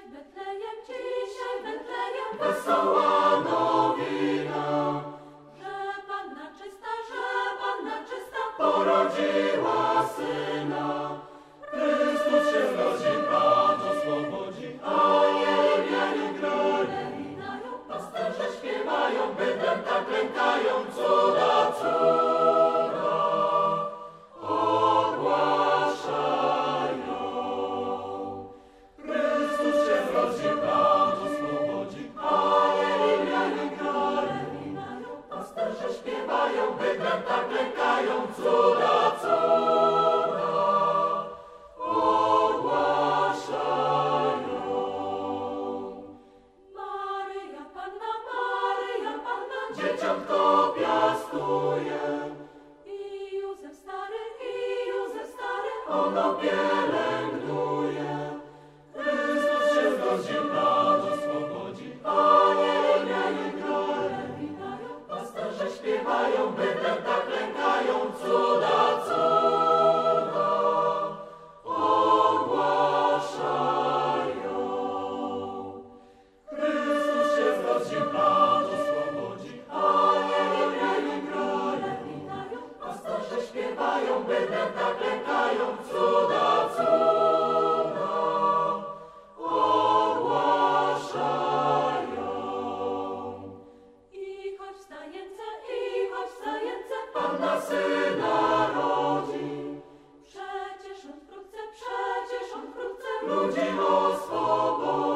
Dzisiaj w Betlejem wesoła nowina, że Panna czysta porodziła Syna. Chrystus się zrodzi, Pan oswobodzi, anieli grali. Pasterze śpiewają, bydlęta tak klękają, cuda, cuda ogłaszają. Chrystus się zrodzi, Pan oswobodzi, anieli grali. Pasterze śpiewają, bydlęta tak klękają, cuda, cuda ogłaszają. Maryja Panna, Dzieciątko piastuje, i Józef stary, ono pielęgnuje. Chrystus się zrodzi, Pan oswobodzi, anieli grali. Pasterze śpiewają, bydlęta tak klękają, cuda, cuda ogłaszają. Chrystus się zrodzi, Pan oswobodzi, anieli grali. Pasterze śpiewają, bydlęta tak klękają, cuda, cuda ogłaszają. I choć w stajence, Panna Syna rodzi, przecież on wkrótce ludzi oswobodzi.